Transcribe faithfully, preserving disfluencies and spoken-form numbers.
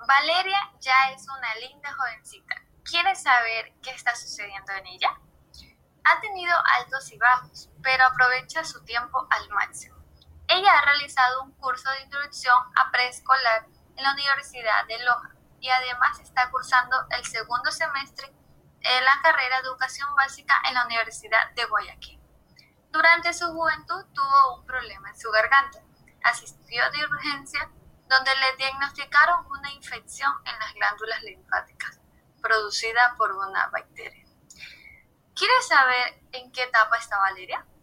Valeria ya es una linda jovencita. ¿Quieres saber qué está sucediendo en ella? Ha tenido altos y bajos, pero aprovecha su tiempo al máximo. Ella ha realizado un curso de introducción a preescolar en la Universidad de Loja y además está cursando el segundo semestre en la carrera de Educación Básica en la Universidad de Guayaquil. Durante su juventud tuvo un problema en su garganta. Asistió de urgencia donde le diagnosticaron una infección en las glándulas linfáticas producida por una bacteria. ¿Quieres saber en qué etapa está Valeria?